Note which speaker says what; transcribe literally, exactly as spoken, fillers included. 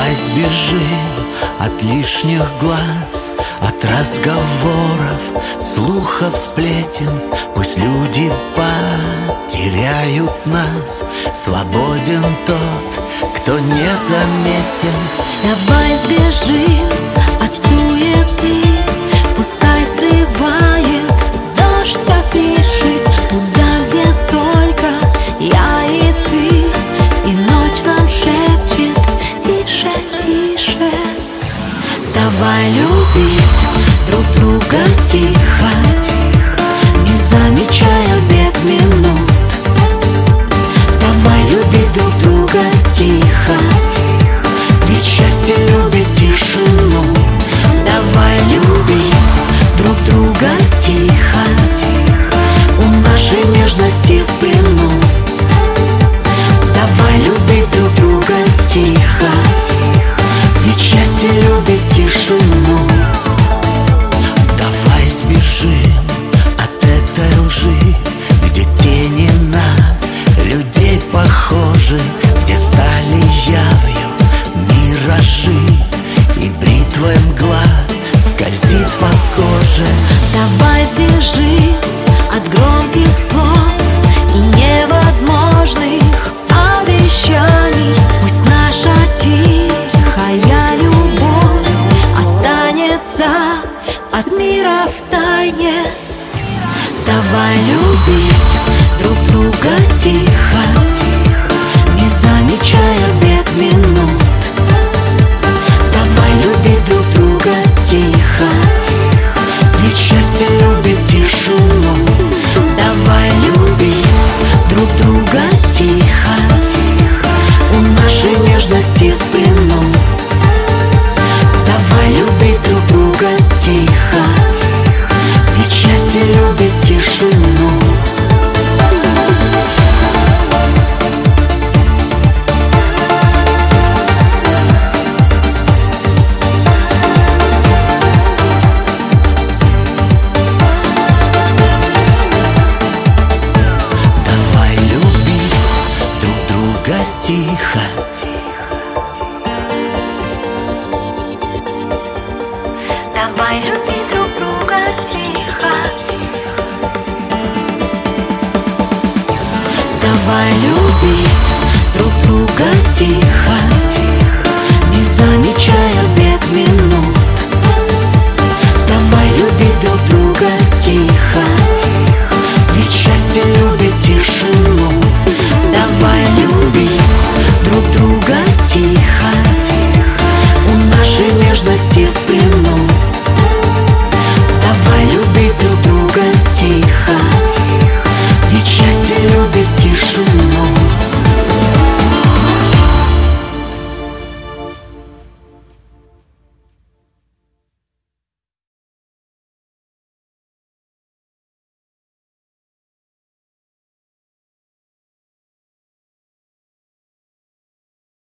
Speaker 1: Давай сбежим от лишних глаз, от разговоров, слухов, сплетен. Пусть люди потеряют нас. Свободен тот, кто не заметен.
Speaker 2: Давай сбежим от суеты, пускай срывает дождь афиши туда, где только я и ты, и ночь нам шепчет: тише, тише. Давай любить друг друга тихо, не замечая бег минут. Давай любить друг друга тихо, ведь счастье любит тишину. Давай любить друг друга тихо, у нашей нежности в плену. Давай любить друг друга тихо, ведь счастье любит тишину.
Speaker 1: Давай сбежим от этой лжи, где тени на людей похожи, где стали явью миражи, и бритвой мгла скользит по коже.
Speaker 2: Давай сбежим от громких слов и невозможных обещаний. Пусть наша тихая любовь останется от мира в тайне. Давай любить друг друга тихо, не замечая бег минут. Давай любить друг друга тихо, ведь счастье любит тишину. Давай любить друг друга тихо, у нашей нежности в плену. Давай любить друг друга тихо, ведь счастье любит тишину.
Speaker 1: Давай любить друг друга тихо,
Speaker 2: Давай любить друг друга тихо. Давай любить друг друга тихо, не замечая бег минут. Давай любить друг друга тихо, ведь счастье любит тишину. Давай любить друг друга тихо, у нашей нежности